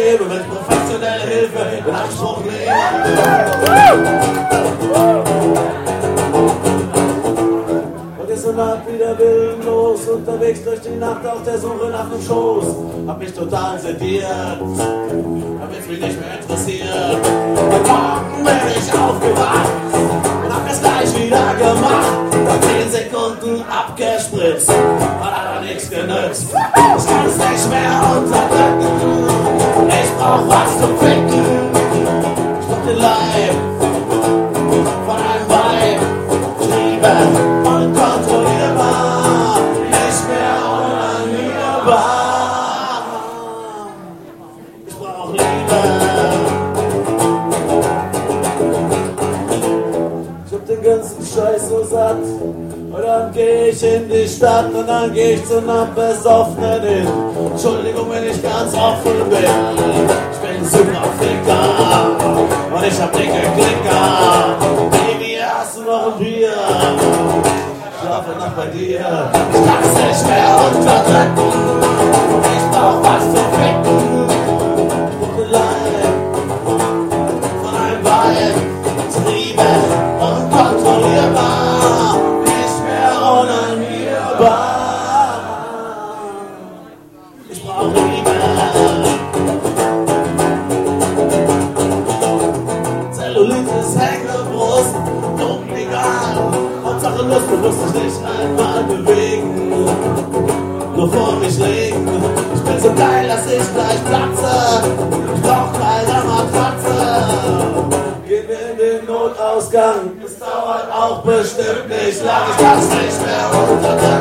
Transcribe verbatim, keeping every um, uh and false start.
gebe mit professioneller Hilfe in Anspruch nehmen. Und ist so naht wieder willenlos unterwegs durch die Nacht auf der Suche nach dem Schoß. Hab mich total sediert, hab jetzt mich nicht mehr interessiert. Und morgen bin ich aufgewacht und hab das gleich wieder gemacht. Nach zehn Sekunden abgespritzt, hat aber nichts genützt. Ich kann es nicht mehr unterdrücken, ich brauch was zum Ficken. Ich brauch den Leib von einem Weib, Liebe unkontrollierbar, nicht mehr unannehmbar. Ich brauch Liebe. Ich hab den ganzen Scheiß so satt. Und dann geh ich in die Stadt und dann geh ich zu einer Besoffenen hin. Entschuldigung, wenn ich ganz offen bin. Ich bin Südafrika und ich hab dicke Klicker. Baby, hast du noch ein Bier? Ich schlafe noch bei dir. Ich kann's nicht mehr unterdrücken. Ich brauch was zu ficken. Ich brauch den Leib von einem Weib. Triebe unkontrollierbar. Unannehmbar. Ich brauche Liebe. Zellulitis, hängende Brust, dumm, egal. Hauptsache Lust, du musst dich nicht einmal bewegen. Nur vor mich legen. Ich bin so geil, dass ich gleich platze. Ich brauch keine Matratze. Gehen wir in den Notausgang. Es dauert auch bestimmt nicht lang. Ich kann's nicht mehr unterdrücken.